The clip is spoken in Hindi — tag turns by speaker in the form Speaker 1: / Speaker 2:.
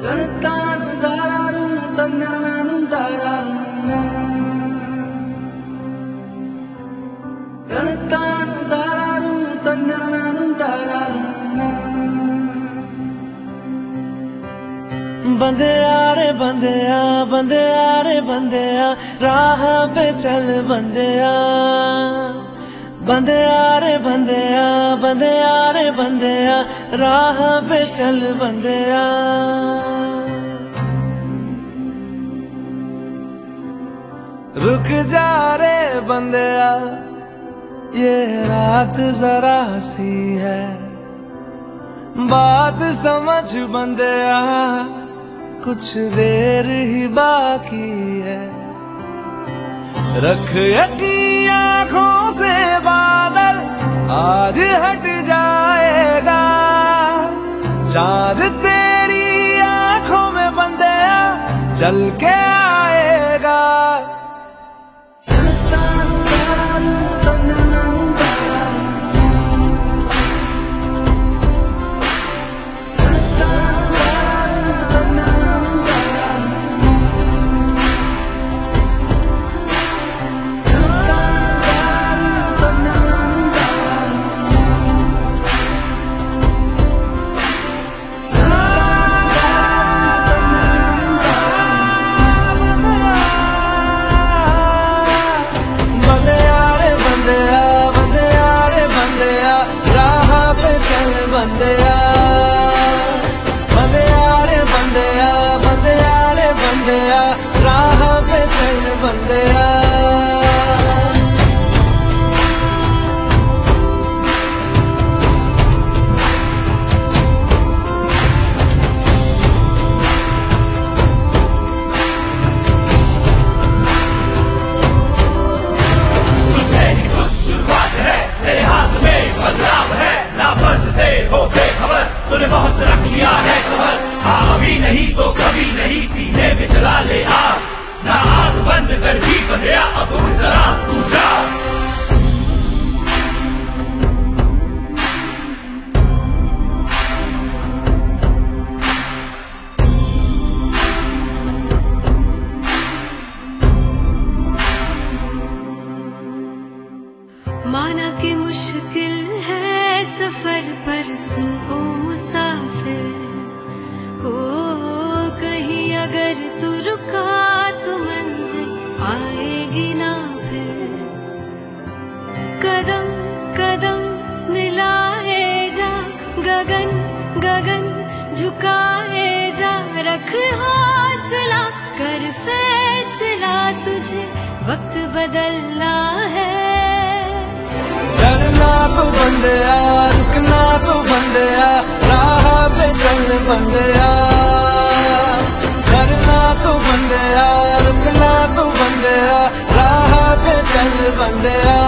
Speaker 1: बंदेया रे बंदेया, बंदेया रे बंदेया, राह पे चल बंदेया। बंदेया रे बंदेया, बंदेया रे बंदेया, राह पे चल बंदेया। रुक जा रे बंदेया, ये रात जरा सी है, बात समझ बंदेया, कुछ देर ही बाकी है। रख यकीन आँखों से बादल, आज हट जाएगा। चाँद तेरी आँखों में बंदेया, चल के आएगा। बंदेया, बंदेया रे बंदेया, बंदेया रे बंदेया, राह पे चल बंदेया।
Speaker 2: तुझसे ही कुछ शुरुआत है, तेरे हाथ में बदलाव है। नाफर्ज से हो बेखबर, तूने बहुत रख लिया है सबर। हाँ अभी नहीं तो कभी नहीं, सीने में जला ले आग। ना आँख बंद कर भी बंदेया, अब जरा तू जा।
Speaker 3: माना कि मुश्किल है सफर, पर सुन ओ मुसाफिर, हो कहीं अगर तू रुका तो मंजिल आएगी ना फिर। कदम कदम मिलाए जा, गगन गगन झुकाए जा। रख हौसला, कर फैसला, तुझे वक्त बदलना है।
Speaker 1: डरना तो बंदेया, रुकना तो बंदेया, राह पे चल बंदेया। डरना तो बंदेया, रुकना तो बंदेया, राह पे चल बंदेया।